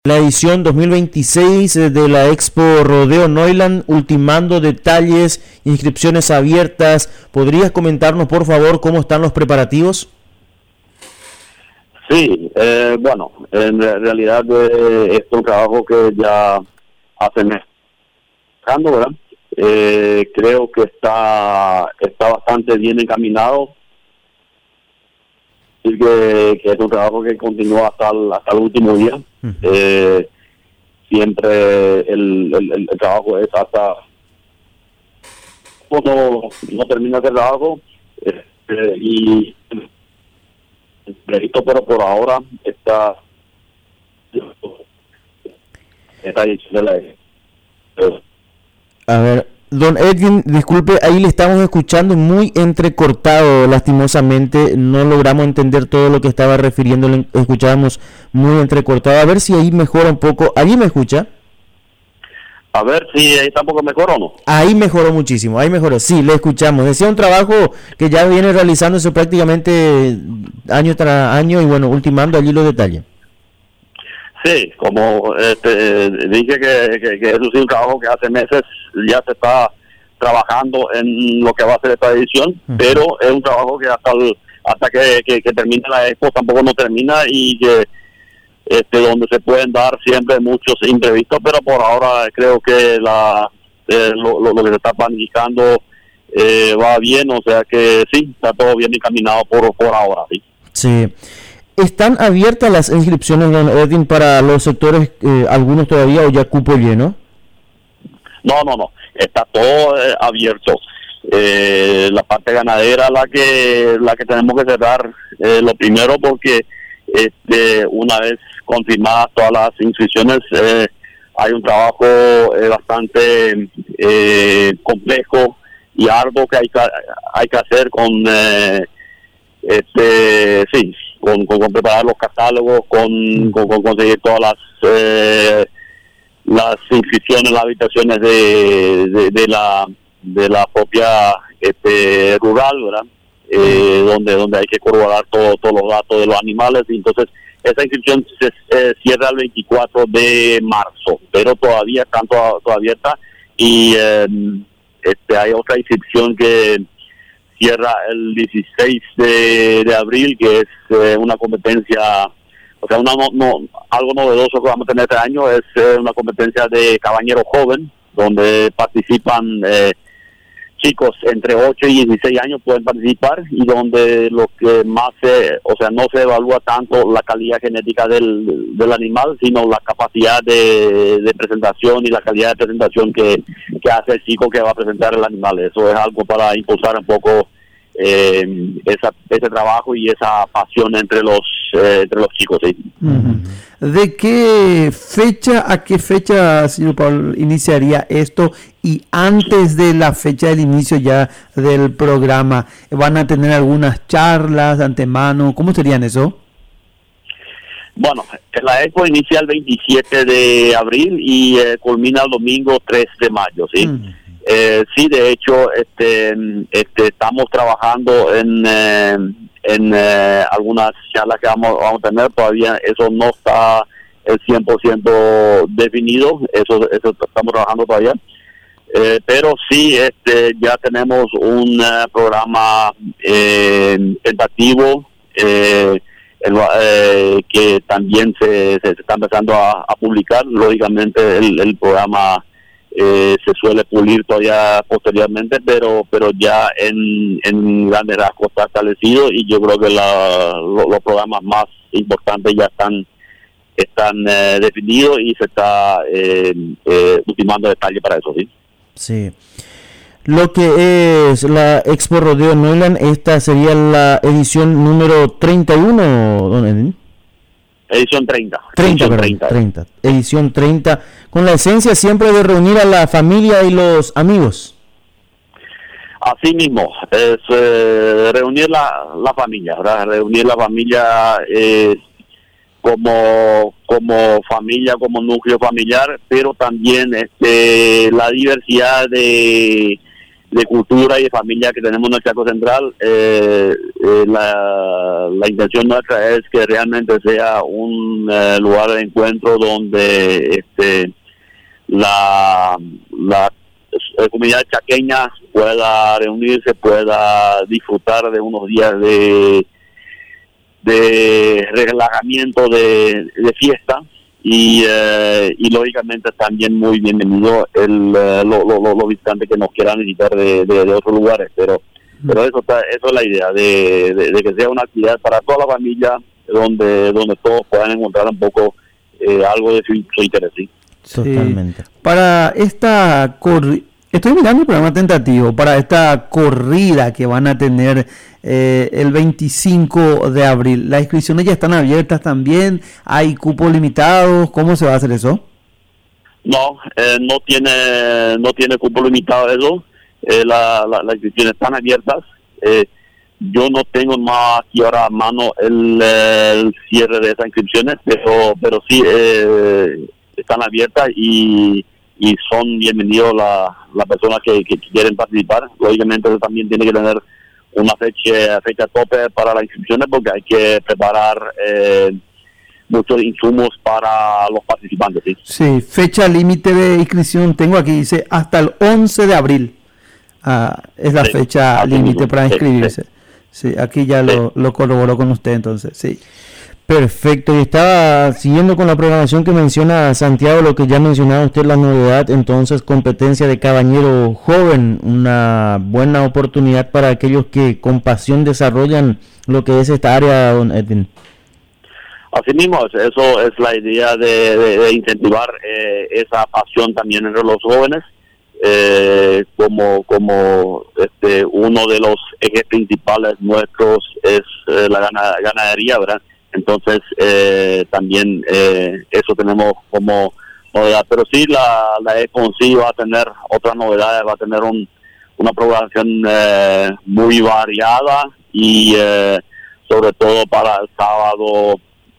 La edición 2026 de la Expo Rodeo Neuland, ultimando detalles, inscripciones abiertas. ¿Podrías comentarnos, por favor, cómo están los preparativos? Sí, bueno, en realidad es un trabajo que ya hace meses, ¿verdad? Creo que está bastante bien encaminado y que es un trabajo que continúa hasta el último día. Siempre el trabajo es hasta no termina el trabajo y previsto, pero por ahora está edición de la A ver, don Edwin, disculpe, ahí le estamos escuchando muy entrecortado, lastimosamente, no logramos entender todo lo que estaba refiriendo, le escuchábamos muy entrecortado. A ver si ahí mejora un poco. ¿Ahí me escucha? A ver si ahí está un poco mejor o no. Ahí mejoró muchísimo, ahí mejoró, sí, le escuchamos. Decía un trabajo que ya viene realizándose prácticamente año tras año y bueno, ultimando allí los detalles. Sí, como dije que eso sí es un trabajo que hace meses ya se está trabajando en lo que va a ser esta edición, pero es un trabajo que hasta que termine la expo tampoco no termina y que donde se pueden dar siempre muchos imprevistos, pero por ahora creo que lo que se está planificando va bien, o sea que sí, está todo bien encaminado por ahora, sí. Sí. ¿Están abiertas las inscripciones, don Edwin, para los sectores, algunos todavía o ya cupo lleno? No, está todo abierto. La parte ganadera la que tenemos que cerrar lo primero porque una vez confirmadas todas las inscripciones hay un trabajo bastante complejo y arduo que hay que hacer con con preparar los catálogos, con conseguir todas las inscripciones, las habitaciones de la propia rural, ¿verdad? Donde hay que corroborar todos los datos de los animales, y entonces esa inscripción se cierra el 24 de marzo, pero todavía están toda abierta y hay otra inscripción que cierra el 16 de abril, que es una competencia, o sea, algo novedoso que vamos a tener este año, es una competencia de cabañero joven, donde participan chicos entre 8 y 16 años pueden participar, y donde lo que más no se evalúa tanto la calidad genética del animal, sino la capacidad de presentación y la calidad de presentación que hace el chico que va a presentar el animal. Eso es algo para impulsar un poco ese trabajo y esa pasión entre los chicos, ¿sí? ¿De qué fecha a qué fecha, señor Pablo, iniciaría esto? Y antes de la fecha del inicio ya del programa, ¿van a tener algunas charlas de antemano? ¿Cómo serían eso? Bueno, la expo inicia el 27 de abril y culmina el domingo 3 de mayo, ¿sí? Sí, de hecho, estamos trabajando en algunas charlas que vamos a tener. Todavía eso no está el 100% definido, eso estamos trabajando todavía. Pero sí, ya tenemos un programa tentativo que también se está empezando a publicar. Lógicamente el programa se suele pulir todavía posteriormente, pero ya en grandes rasgos está establecido, y yo creo que los programas más importantes ya están definidos y se está ultimando detalles para eso, ¿sí? Sí. Lo que es la Expo Rodeo Neuland, esta sería la edición número 31, don Edwin. Edición 30. Edición 30, con la esencia siempre de reunir a la familia y los amigos. Así mismo, es reunir la familia, ¿verdad? Reunir la familia como familia, como núcleo familiar, pero también la diversidad de de cultura y de familia que tenemos en el Chaco Central. La intención nuestra es que realmente sea un lugar de encuentro donde la comunidad chaqueña pueda reunirse, pueda disfrutar de unos días de relajamiento, de fiesta. Y lógicamente también muy bienvenido los visitantes que nos quieran visitar de otros lugares, pero eso es la idea de que sea una actividad para toda la familia donde todos puedan encontrar un poco algo de su interés. ¿Sí? Totalmente. Para esta estoy mirando el programa tentativo para esta corrida que van a tener el 25 de abril. ¿Las inscripciones ya están abiertas también? ¿Hay cupos limitados? ¿Cómo se va a hacer eso? No tiene cupo limitado eso. Las inscripciones están abiertas. Yo no tengo más aquí ahora a mano el cierre de esas inscripciones, pero sí están abiertas y son bienvenidos las personas que quieren participar. Lógicamente eso también tiene que tener una fecha tope para las inscripciones, porque hay que preparar muchos insumos para los participantes. Sí, fecha límite de inscripción tengo aquí, dice hasta el 11 de abril. Es la fecha límite para inscribirse. Sí, aquí ya lo corroboró con usted entonces, sí. Perfecto, y estaba siguiendo con la programación que menciona Santiago, lo que ya mencionaba usted, la novedad, entonces competencia de cabañero joven, una buena oportunidad para aquellos que con pasión desarrollan lo que es esta área, don Edwin. Así mismo, eso es la idea de incentivar esa pasión también entre los jóvenes, como uno de los ejes principales nuestros es la ganadería, ¿verdad? Entonces también eso tenemos como novedad, pero sí la ECONCI va a tener otras novedades, va a tener una programación muy variada y sobre todo para el sábado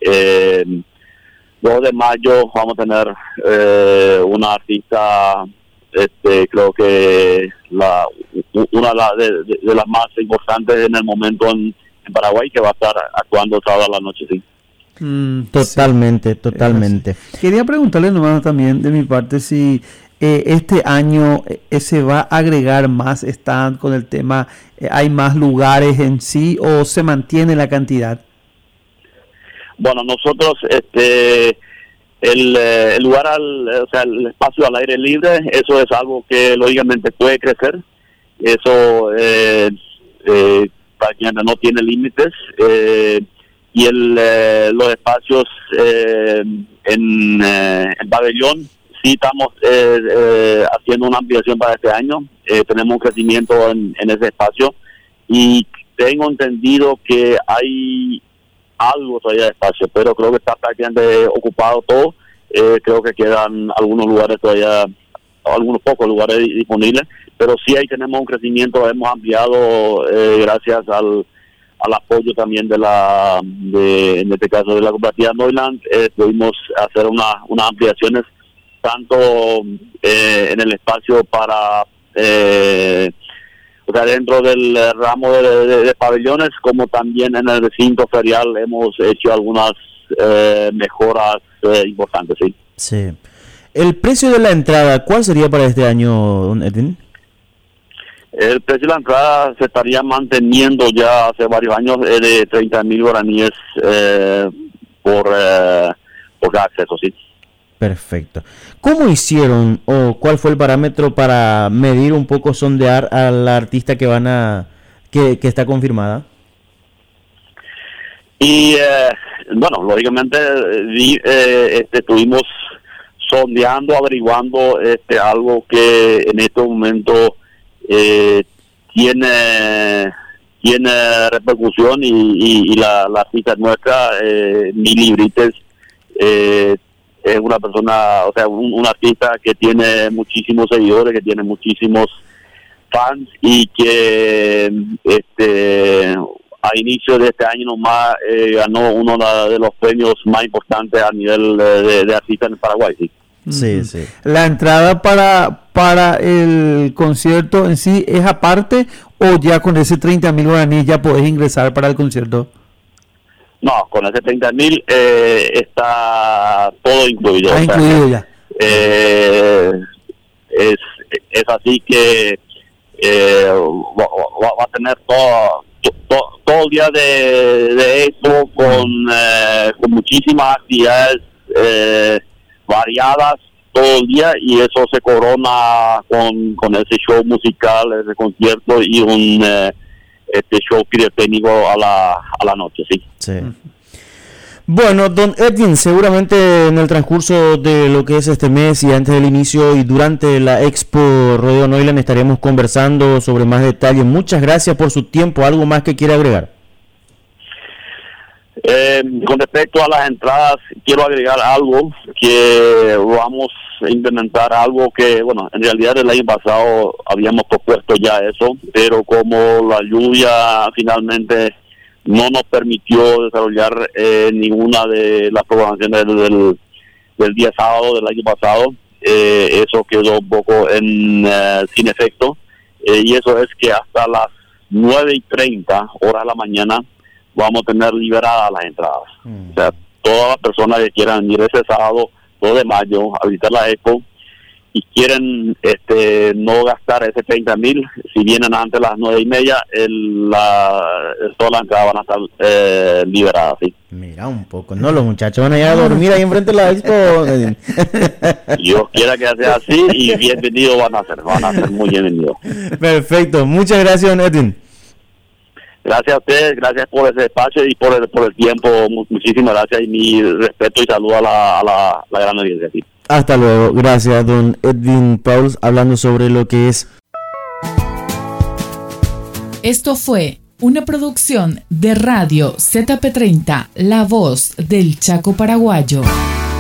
2 de mayo vamos a tener una artista, creo que una de las más importantes en el momento en Paraguay, que va a estar actuando sábado a la noche, sí. Totalmente. Quería preguntarle nomás también de mi parte si este año se va a agregar más stand con el tema, hay más lugares en sí o se mantiene la cantidad. Bueno, nosotros el lugar el espacio al aire libre, eso es algo que lógicamente puede crecer. Eso no tiene límites, y los espacios en el pabellón sí estamos haciendo una ampliación para este año. Tenemos un crecimiento en ese espacio y tengo entendido que hay algo todavía de espacio, pero creo que está prácticamente ocupado todo. Creo que quedan algunos lugares todavía, algunos pocos lugares disponibles, pero sí ahí tenemos un crecimiento, hemos ampliado gracias al apoyo también en este caso de la cooperativa Neuland. Pudimos hacer unas ampliaciones tanto en el espacio para dentro del ramo de pabellones, como también en el recinto ferial hemos hecho algunas mejoras importantes. Sí. ¿El precio de la entrada cuál sería para este año, don Edwin? El precio de la entrada se estaría manteniendo ya hace varios años de 30.000 guaraníes por cada acceso, sí. Perfecto. ¿Cómo hicieron o cuál fue el parámetro para medir un poco, sondear a la artista que que está confirmada? Y bueno, lógicamente estuvimos sondeando, averiguando algo que en este momento tiene repercusión y la artista nuestra, Mili Brites, es una persona, un artista que tiene muchísimos seguidores, que tiene muchísimos fans y que a inicio de este año nomás ganó uno de los premios más importantes a nivel de artista en Paraguay. Sí. La entrada para para el concierto en sí es aparte, o ya con ese 30.000 guaraníes ya podés ingresar para el concierto? No, con ese 30.000 está todo incluido. Está incluido ya. Es así que va a tener todo el día de eso con muchísimas actividades variadas todo el día, y eso se corona con ese show musical, ese concierto y un show pirotécnico a la noche, sí. Sí. Bueno, don Edwin, seguramente en el transcurso de lo que es este mes y antes del inicio y durante la Expo Rodeo Neuland estaremos conversando sobre más detalles. Muchas gracias por su tiempo. ¿Algo más que quiera agregar? Con respecto a las entradas, quiero agregar algo, que vamos a implementar algo que, bueno, en realidad el año pasado habíamos propuesto ya eso, pero como la lluvia finalmente no nos permitió desarrollar ninguna de las programaciones del día sábado del año pasado, eso quedó un poco sin efecto, y eso es que hasta las 9:30 horas de la mañana vamos a tener liberadas las entradas. O sea, todas las personas que quieran ir ese sábado 2 de mayo a visitar la Expo y quieren no gastar ese 30.000, si vienen antes de las 9:30, todas las entradas van a estar liberadas, ¿sí? Mira un poco, no, los muchachos van a ir a dormir ahí enfrente de la Expo. Dios quiera que sea así, y bienvenidos van a ser muy bienvenidos. Perfecto, muchas gracias, don Edwin. Gracias a ustedes, gracias por ese espacio y por el tiempo. Muchísimas gracias, y mi respeto y saludo a la gran audiencia. ¿Sí? Hasta luego, gracias, don Edwin Pauls, hablando sobre lo que es. Esto fue una producción de Radio ZP30, La Voz del Chaco Paraguayo.